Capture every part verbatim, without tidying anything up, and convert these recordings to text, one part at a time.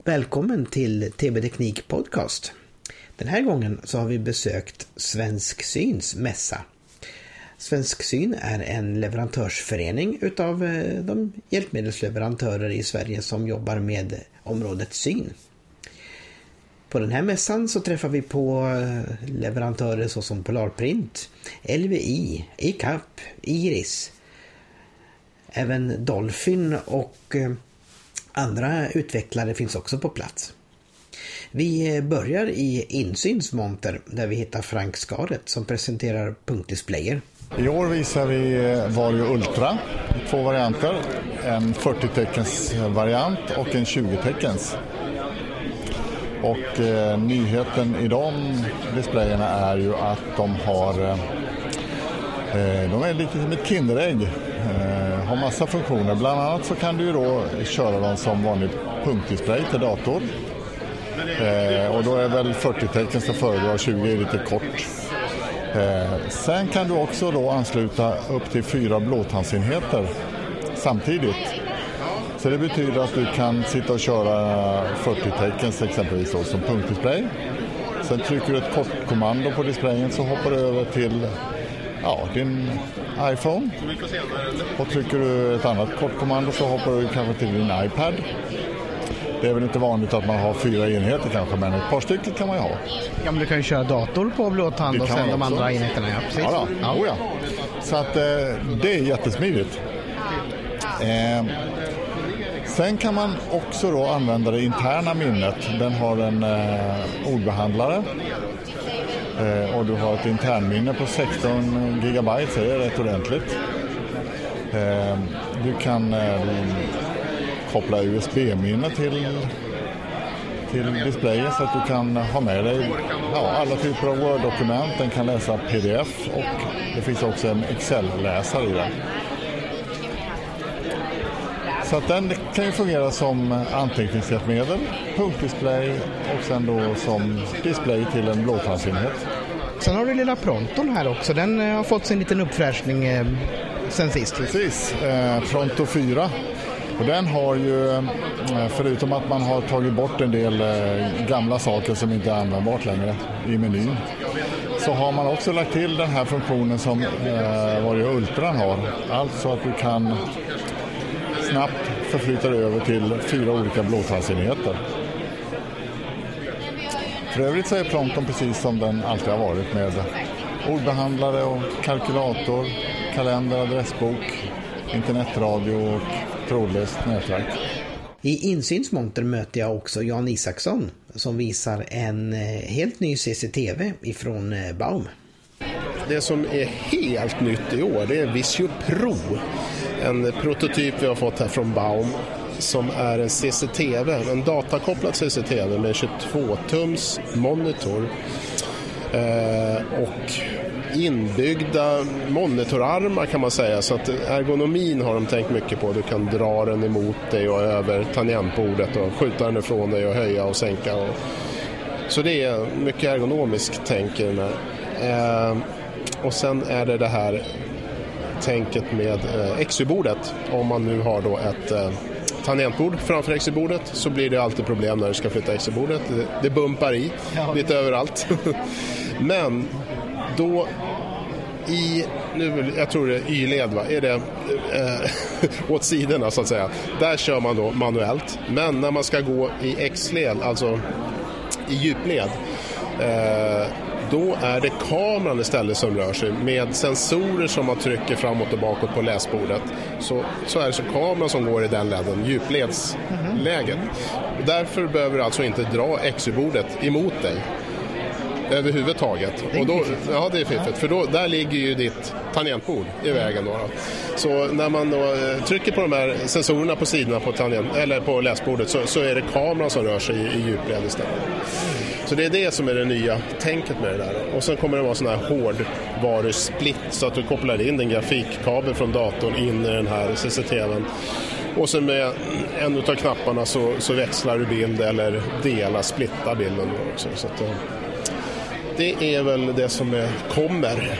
Välkommen till T B Teknik Podcast. Den här gången så har vi besökt Svensk Syns mässa. Svensk Syn är en leverantörsförening utav de hjälpmedelsleverantörer i Sverige som jobbar med området syn. På den här mässan så träffar vi på leverantörer såsom Polarprint, L V I, E C A P, Iris, även Dolphin och andra utvecklare finns också på plats. Vi börjar i insynsmonter där vi hittar Frank Skaret som presenterar punktdisplayer. I år visar vi Vario Ultra i två varianter, en fyrtio teckens variant och en tjugo teckens. Och eh, nyheten i de displayerna är ju att de har eh, de är lite som ett Kinderägg, eh, har massa funktioner. Bland annat så kan du ju då köra dem som vanlig punktdisplay till dator. Eh, och då är väl fyrtio tecken som föredrar, tjugo är lite kort. Eh, sen kan du också då ansluta upp till fyra blåtandsenheter samtidigt. Så det betyder att du kan sitta och köra fyrtio teckens exempelvis då, som punktdisplay. Sen trycker du ett kortkommando på displayen så hoppar du över till ja, din iPhone. Och trycker du ett annat kortkommando så hoppar du kanske till din iPad. Det är väl inte vanligt att man har fyra enheter kanske, men ett par stycken kan man ju ha. Ja, men du kan ju köra dator på blåtand och sen de andra enheterna. Ja, precis. Ja, då. Ja. Oh, ja. Så att eh, det är jättesmidigt. Eh, sen kan man också då använda det interna minnet. Den har en eh, ordbehandlare. Eh, och du har ett internminne på sexton gigabyte, så det är rätt ordentligt. Eh, du kan eh, koppla U S B-minne till, till displayen så att du kan ha med dig ja, alla typer av Word-dokument. Den kan läsa P D F och det finns också en Excel-läsare i den. Så att den kan ju fungera som anteckningshjälpmedel, punktdisplay och sen då som display till en blåtandsenhet. Sen har du lilla Pronton här också. Den har fått sin liten uppfräschning eh, sen sist. Precis, eh, Pronto fyra. Och den har ju, förutom att man har tagit bort en del gamla saker som inte är användbart längre i menyn, så har man också lagt till den här funktionen som eh, Vario Ultra har. Alltså att du kan snabbt förflytta dig över till fyra olika blåtandsenheter. För övrigt så är Pronton precis som den alltid har varit med ordbehandlare och kalkylator, kalender, adressbok, internetradio och trådlöst nätverk. I insynsmonter möter jag också Jan Isaksson som visar en helt ny C C T V ifrån Baum. Det som är helt nytt i år, det är Visio Pro. En prototyp vi har fått här från Baum som är en C C T V, en datakopplad C C T V med tjugotvå tums monitor eh, och inbyggda monitorarmar kan man säga, så att ergonomin har de tänkt mycket på. Du kan dra den emot dig och över tangentbordet och skjuta den ifrån dig och höja och sänka. Och... Så det är mycket ergonomiskt tänk i den här. Eh, och sen är det det här tänket med eh, X Y-bordet. Om man nu har då ett eh, tangentbord framför X Y-bordet så blir det alltid problem när du ska flytta X Y-bordet. Det, det bumpar i ja. lite överallt. Men då i, nu, jag tror det är Y-led va, är det eh, åt sidorna så att säga. Där kör man då manuellt. Men när man ska gå i X-led, alltså i djupled, eh, då är det kameran istället som rör sig med sensorer som man trycker framåt och bakåt på läsbordet. Så, så är det så kameran som går i den leden, djupledsläget. Mm-hmm. Därför behöver du alltså inte dra X Y-bordet emot dig överhuvudtaget. Och då, ja, det är fiffigt. För då, där ligger ju ditt tangentbord i vägen då. Så när man då trycker på de här sensorerna på sidorna på, tangent, eller på läsbordet så, så är det kameran som rör sig i, i djupled istället. Så det är det som är det nya tänket med det där. Och sen kommer det vara sån här hårdvarusplit så att du kopplar in en grafikkabel från datorn in i den här C C T V:n. Och sen med en av knapparna så, så växlar du bild eller delar, splittar bilden också. Så att, det är väl det som är, kommer.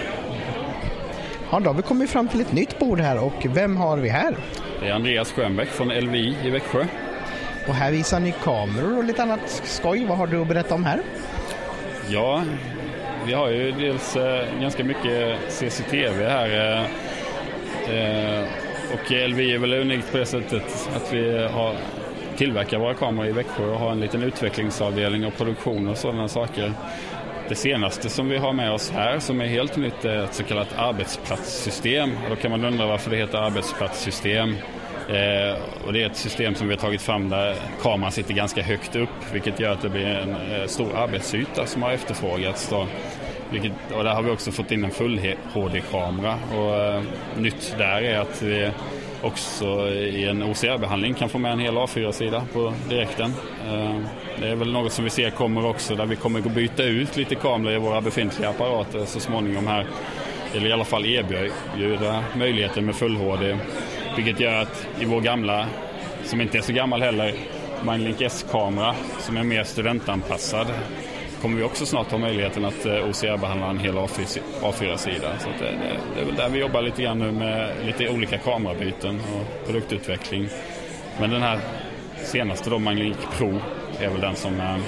Ja, då har vi kommit fram till ett nytt bord här och vem har vi här? Det är Andreas Schönbeck från L V I i Växjö. Och här visar ni kameror och lite annat skoj. Vad har du att berätta om här? Ja, vi har ju dels eh, ganska mycket C C T V här. Eh, och L V är väl unikt på det sättet att vi har tillverkar våra kameror i Växjö och har en liten utvecklingsavdelning och produktion och sådana saker. Det senaste som vi har med oss här som är helt nytt är ett så kallat arbetsplatssystem. Och då kan man undra varför det heter arbetsplatssystem. Eh, och det är ett system som vi har tagit fram där kameran sitter ganska högt upp, vilket gör att det blir en eh, stor arbetsyta som har efterfrågats då. Vilket, och där har vi också fått in en full H D-kamera och eh, nytt där är att vi också i en O C R-behandling kan få med en hel A fyra-sida på direkten. Eh, det är väl något som vi ser kommer också, där vi kommer att byta ut lite kameror i våra befintliga apparater så småningom här, eller i alla fall erbjuda möjligheten med full H D, vilket gör att i vår gamla, som inte är så gammal heller, Mindlink S-kamera som är mer studentanpassad, kommer vi också snart ha möjligheten att O C R-behandla en hel A fyra-sida. Så det, det, det är väl där vi jobbar lite grann nu med lite olika kamerabyten och produktutveckling. Men den här senaste då, Mindlink Pro, är väl den som är,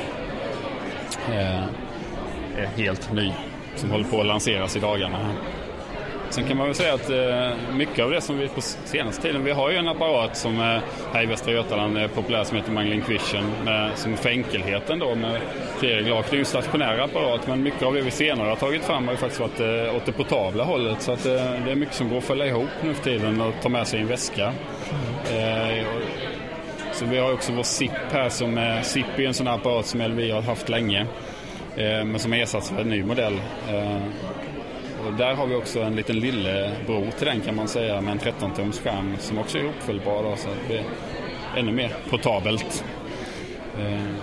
är helt ny, som håller på att lanseras i dagarna. Sen kan man väl säga att eh, mycket av det som vi på senaste tiden, vi har ju en apparat som eh, här i Västra Götaland är populär som heter Mindlink Vision, med, som för enkelheten då med flerglas. Det är ju en stationär apparat, men mycket av det vi senare har tagit fram har ju faktiskt varit eh, åt det portabla hållet, så att eh, det är mycket som går att fälla ihop nu för tiden och ta med sig i en väska. Mm. Eh, och, så vi har också vår S I P här som är, S I P är en sån här apparat som L V har haft länge, eh, men som har ersatts av en ny modell. Eh, Och där har vi också en liten lillebror till den kan man säga, med en tretton tums skärm som också är uppföljbar då, så att det är ännu mer portabelt. Mm.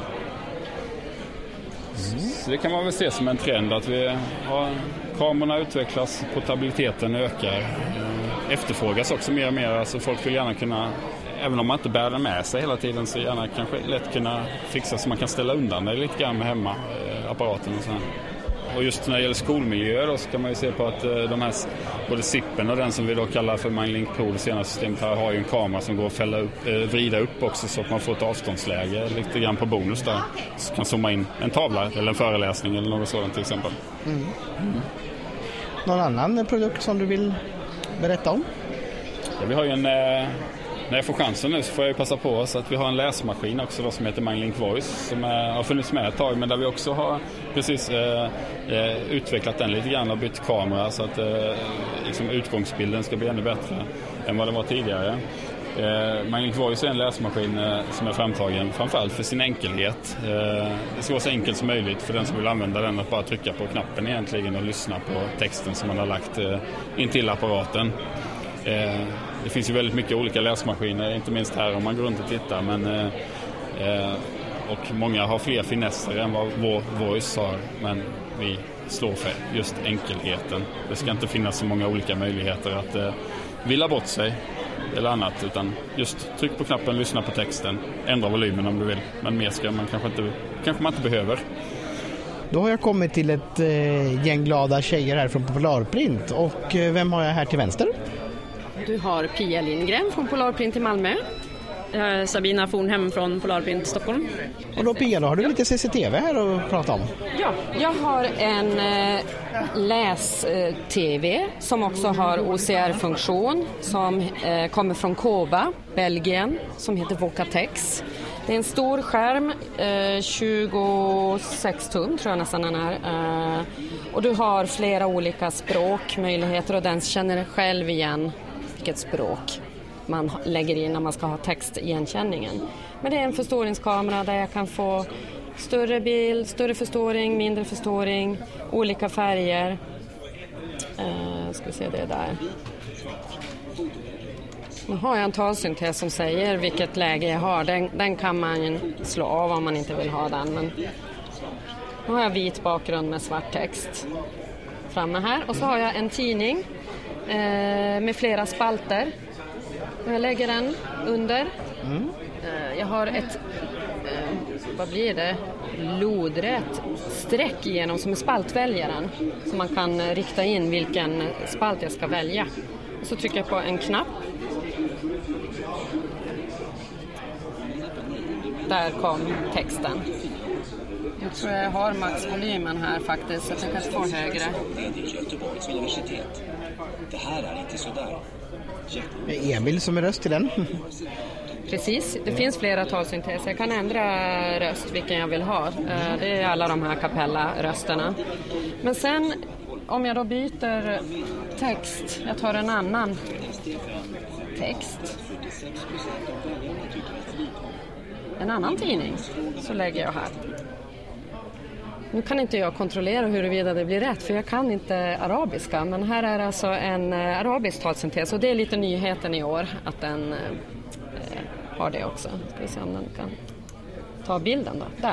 Så det kan man väl se som en trend att vi har, kamerorna utvecklas, portabiliteten ökar, efterfrågas också mer och mer. Alltså folk vill gärna kunna, även om man inte bär den med sig hela tiden, så gärna kanske lätt kunna fixa så man kan ställa undan det lite grann med hemma, apparaten och så här. Och just när det gäller skolmiljöer då, så kan man ju se på att de här, både S I P:en och den som vi då kallar för Mindlink Pro, det senaste systemet här, har ju en kamera som går att fälla upp, eh, vrida upp också, så att man får ett avståndsläge lite grann på bonus där. Så kan zooma in en tavla eller en föreläsning eller något sådant till exempel. Mm. Mm. Någon annan produkt som du vill berätta om? Ja, vi har ju en... Eh, När jag får chansen nu så får jag ju passa på oss att vi har en läsmaskin också då, som heter Mindlink Voice, som är, har funnits med ett tag, men där vi också har precis eh, eh, utvecklat den lite grann och bytt kamera så att eh, liksom utgångsbilden ska bli ännu bättre än vad den var tidigare. Eh, Mindlink Voice är en läsmaskin eh, som är framtagen framförallt för sin enkelhet. Eh, det ska vara så enkelt som möjligt för den som vill använda den att bara trycka på knappen egentligen och lyssna på texten som man har lagt eh, in till apparaten. Eh, det finns ju väldigt mycket olika läsmaskiner, inte minst här om man går runt och tittar, men, eh, och många har fler finesser än vad vår Voice har, men vi slår för just enkelheten. Det ska inte finnas så många olika möjligheter att eh, villa bort sig eller annat, utan just tryck på knappen, lyssna på texten, ändra volymen om du vill, men mer ska man kanske inte, kanske man inte behöver. Då har jag kommit till ett eh, gäng glada tjejer här från Polarprint, och eh, vem har jag här till vänster? Du har Pia Lindgren från Polarprint i Malmö. Jag Sabina Fornhem från Polarprint Stockholm. Och då Pia, då har du lite C C T V här att prata om. Ja, jag har en eh, läs-T V som också har O C R-funktion som eh, kommer från Kova, Belgien, som heter Vocatex. Det är en stor skärm, eh, tjugosex tum tror jag nästan den är. Eh, och du har flera olika språkmöjligheter och den känner själv igen vilket språk man lägger in när man ska ha textigenkänningen. Men det är en förstoringskamera där jag kan få större bild, större förstoring, mindre förstoring, olika färger. Eh, ska vi se det där. Nu har jag en talsyntes som säger vilket läge jag har. Den, den kan man slå av om man inte vill ha den. Men nu har jag vit bakgrund med svart text framme här. Och så har jag en tidning eh, med flera spalter. Och jag lägger den under. Mm. Eh, jag har ett, eh, vad blir det? lodrätt streck igenom som är spaltväljaren. Så man kan rikta in vilken spalt jag ska välja. Och så trycker jag på en knapp. där kom texten. Jag tror jag har maxvolymen här faktiskt, så jag kan få högre. Det här är inte sådär. Emil som är röst till den. Precis, det finns flera talsynteser. Jag kan ändra röst vilken jag vill ha. Det är alla de här kapella-rösterna. Men sen om jag då byter text, jag tar en annan text, en annan tidning, så lägger jag här. Nu kan inte jag kontrollera huruvida det blir rätt, för jag kan inte arabiska. Men här är alltså en arabisk talsyntes, och det är lite nyheten i år att den eh, har det också. Ska vi se om den kan ta bilden då. Där.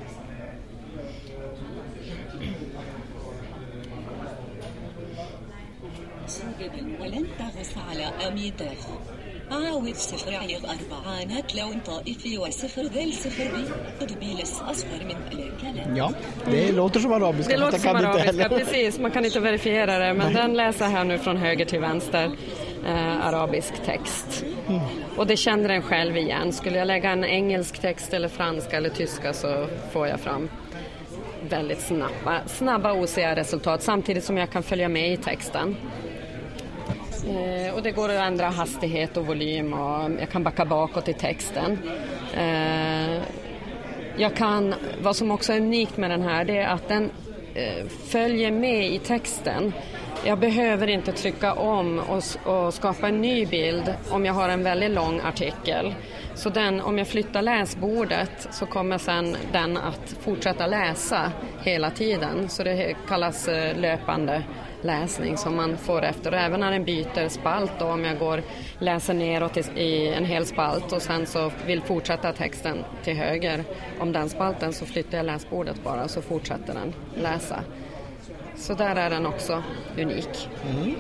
ولن تغص على أميتر عاود صفر عيغ أربعة نات لون طائفي وصفر ذل صفر بي قدبيلس أصفر من الكلام. Ja, det låter som arabiska. Det låter som arabiska, precis. Man kan inte verifiera det, men den läser här nu från höger till vänster eh, arabisk text. Mm. Och det känner den själv igen. Skulle jag lägga en engelsk text eller franska eller tyska så får jag fram väldigt snabba, snabba O C R-resultat samtidigt som jag kan följa med i texten. Eh, och det går att ändra hastighet och volym, och jag kan backa bakåt i texten. Eh, jag kan, vad som också är unikt med den här, det är att den eh, följer med i texten. Jag behöver inte trycka om och, och skapa en ny bild om jag har en väldigt lång artikel. Så den, om jag flyttar läsbordet så kommer sen den att fortsätta läsa hela tiden. Så det kallas eh, löpande läsning som man får efter. Och även när den byter spalt, då, om jag går läser neråt i, i en hel spalt och sen så vill fortsätta texten till höger om den spalten, så flyttar jag läsbordet bara, så fortsätter den läsa. Så där är den också unik. Mm. Mm.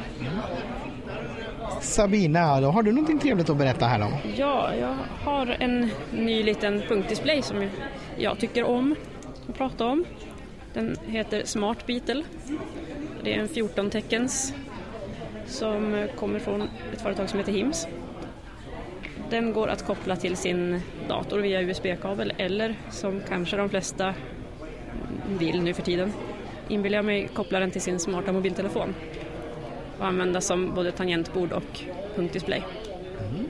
Sabina, då har du någonting trevligt att berätta här om? Ja, jag har en ny liten punktdisplay som jag tycker om att prata om. Den heter Smart Beetle. Det är en fjorton teckens som kommer från ett företag som heter Hims. Den går att koppla till sin dator via U S B-kabel, eller som kanske de flesta vill nu för tiden, inbillar jag mig, koppla den till sin smarta mobiltelefon och använda som både tangentbord och punktdisplay. Mm.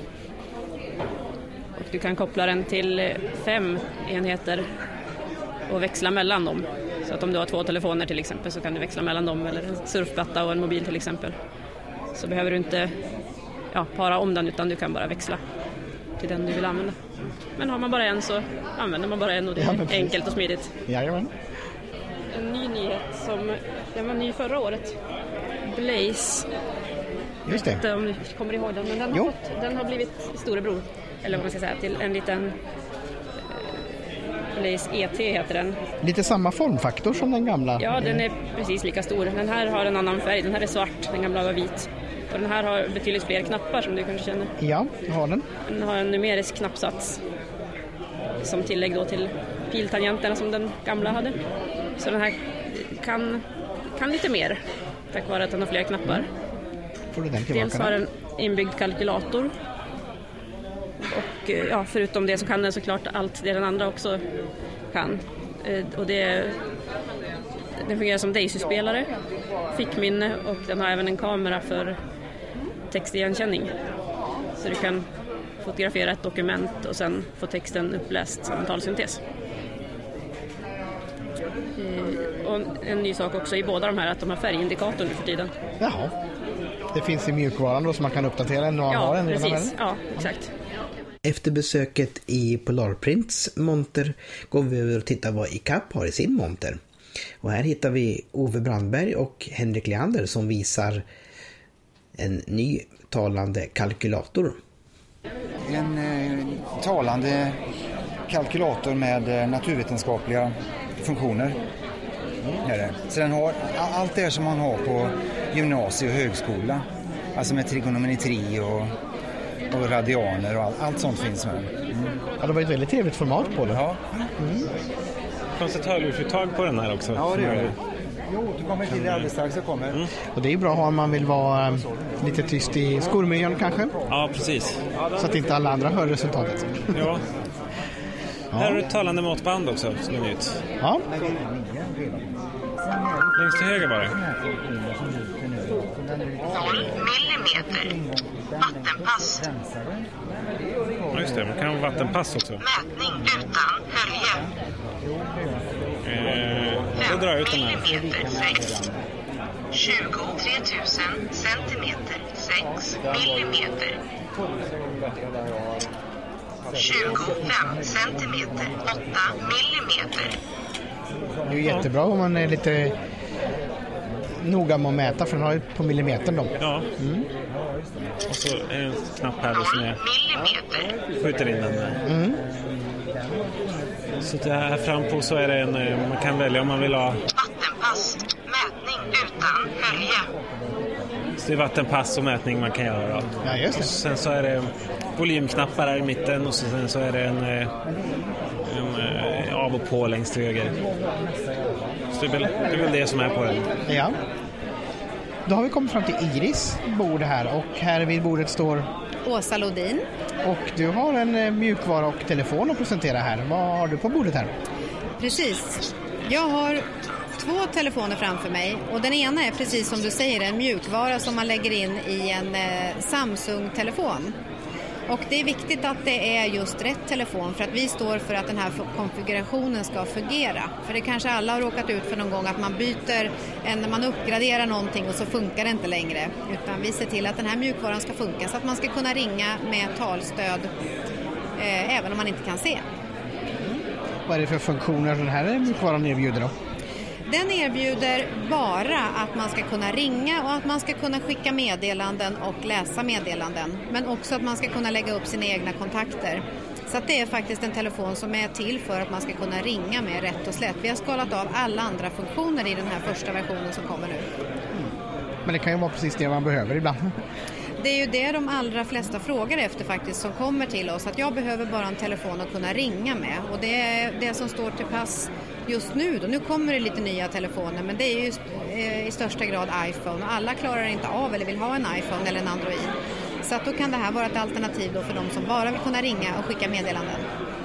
Och du kan koppla den till fem enheter och växla mellan dem. Så att om du har två telefoner till exempel så kan du växla mellan dem, eller en surfplatta och en mobil till exempel. Så behöver du inte ja, para om den, utan du kan bara växla till den du vill använda. Men har man bara en så använder man bara en, och det är ja, enkelt och smidigt. Jajamän. En ny nyhet som den var ny förra året. Blaze. Just det. Inte om du kommer ihåg den, men den har, fått, den har blivit storebror, eller vad man ska säga, till en liten Blaze E T heter den. Lite samma formfaktor som den gamla. Ja, den är precis lika stor. Den här har en annan färg. Den här är svart, den gamla var vit. Och den här har betydligt fler knappar som du kanske känner. Ja, har den. Den har en numerisk knappsats som tillägg då till piltangenterna som den gamla hade. Så den här kan, kan lite mer tack vare att den har fler knappar. Mm. Får du den tillbaka? Dels har den inbyggd kalkylator. Och ja, förutom det så kan den såklart allt det den andra också kan. Och det, den fungerar som Daisy-spelare, fickminne, och den har även en kamera för textigenkänning. Så du kan fotografera ett dokument och sen få texten uppläst som en talsyntes. Och en ny sak också i båda de här, att de har färgindikator nu för tiden. Jaha. Det finns i mjukvaran då, så man kan uppdatera den och ja, ha den. Precis. Ja, exakt. Efter besöket i Polarprints monter går vi över och tittar vad I C A P har i sin monter. Och här hittar vi Ove Brandberg och Henrik Leander som visar en ny talande kalkylator. En eh, talande kalkylator med eh, naturvetenskapliga funktioner. Mm. Så den har allt det som man har på gymnasie och högskola. Alltså med trigonometri och, och radianer och all, allt sånt finns med. Mm. Ja, det var ett väldigt trevligt format på det. Ja. Mm. Fanns ett hörlursuttag på den här också? Ja, det gör det. Jo, du kommer till det alldeles strax så kommer. Mm. Och det är bra om man vill vara um, lite tyst i skolmiljön kanske. Ja, precis. Så att inte alla andra hör resultatet. Ja. Här har du ett talande måttband också som är nytt. Ja. Längst till höger var det. noll millimeter. Vattenpass. Ja, just det, man kan ha vattenpass också. Mätning utan hölje. Eh, då drar jag ut den här. Millimeter sex. tjugotre tusen centimeter sex millimeter. tjugofem centimeter åtta millimeter. Det är ju jättebra om man är lite noga med att mäta, för den har ju på millimetern då. Ja. Mm. Och så är det en knapp här då som jag skjuter in den där. Mm. Så det här fram på så är det en, man kan välja om man vill ha vattenpass, mätning utan hölje. Så det är vattenpass och mätning man kan göra då. Ja, just det. Och sen så är det volymknappar här i mitten och sen så är det en, en, en av och på längst till höger. Så det är, väl, det är väl det som är på den. Ja. Då har vi kommit fram till Iris bord här, och här vid bordet står Åsa Lodin. Och du har en mjukvara och telefon att presentera här. Vad har du på bordet här? Precis. Jag har två telefoner framför mig, och den ena är precis som du säger en mjukvara som man lägger in i en eh, Samsung-telefon. Och det är viktigt att det är just rätt telefon, för att vi står för att den här konfigurationen ska fungera. För det kanske alla har råkat ut för någon gång att man byter, en, när man uppgraderar någonting och så funkar det inte längre. Utan vi ser till att den här mjukvaran ska funka så att man ska kunna ringa med talstöd eh, även om man inte kan se. Mm. Vad är det för funktioner den här mjukvaran erbjuder då? Den erbjuder bara att man ska kunna ringa och att man ska kunna skicka meddelanden och läsa meddelanden. Men också att man ska kunna lägga upp sina egna kontakter. Så att det är faktiskt en telefon som är till för att man ska kunna ringa med rätt och slätt. Vi har skalat av alla andra funktioner i den här första versionen som kommer nu. Mm. Men det kan ju vara precis det man behöver ibland. Det är ju det de allra flesta frågar efter faktiskt som kommer till oss. Att jag behöver bara en telefon att kunna ringa med. Och det är det som står till pass just nu då. Nu kommer det lite nya telefoner, men det är ju i största grad iPhone. Och alla klarar inte av eller vill ha en iPhone eller en Android. Så att då kan det här vara ett alternativ då för de som bara vill kunna ringa och skicka meddelanden.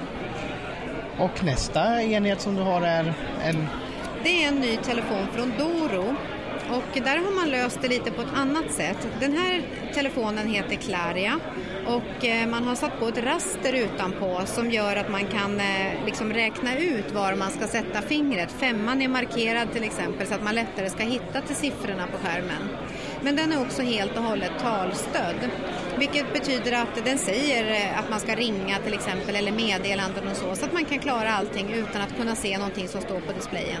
Och nästa enhet som du har är en... Det är en ny telefon från Doro. Och där har man löst det lite på ett annat sätt. Den här telefonen heter Claria och man har satt på ett raster utanpå som gör att man kan liksom räkna ut var man ska sätta fingret. Femman är markerad till exempel så att man lättare ska hitta till siffrorna på skärmen. Men den är också helt och hållet talstöd, vilket betyder att den säger att man ska ringa till exempel eller meddelanden och så, så att man kan klara allting utan att kunna se någonting som står på displayen.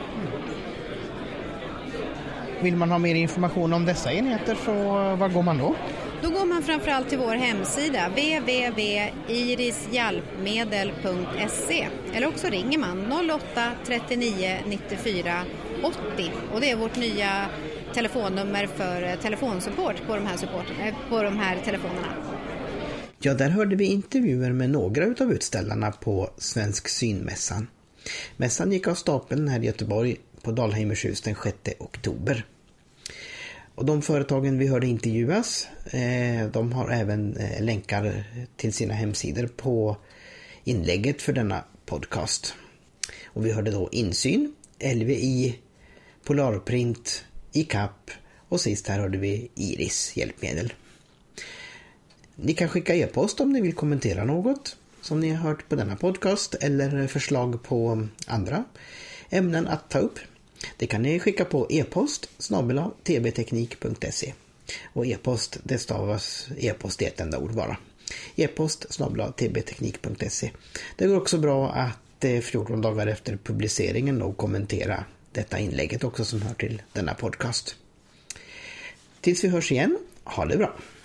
Vill man ha mer information om dessa enheter så var går man då? Då går man framförallt till vår hemsida w w w punkt iris hjälpmedel punkt se eller också ringer man noll åtta trettionio nittiofyra åttio och det är vårt nya telefonnummer för telefonsupport på de här, support, på de här telefonerna. Ja, där hörde vi intervjuer med några utav utställarna på Svensk synmässan. Mässan gick av stapeln här i Göteborg på Dalheimershus den sjätte oktober. Och de företagen vi hörde intervjuas, eh, de har även eh, länkar till sina hemsidor på inlägget för denna podcast. Och vi hörde då Insyn, L V I, Polarprint, I C A P och sist här hörde vi Iris hjälpmedel. Ni kan skicka e-post om ni vill kommentera något som ni har hört på denna podcast eller förslag på andra ämnen att ta upp. Det kan ni skicka på e-post snabel-a tbteknik punkt se. Och e-post, det stavas e-post i ett enda ord bara. E-post snabel-a tbteknik punkt se. Det går också bra att fjorton dagar efter publiceringen då kommentera detta inlägget också som hör till denna podcast. Tills vi hörs igen, ha det bra!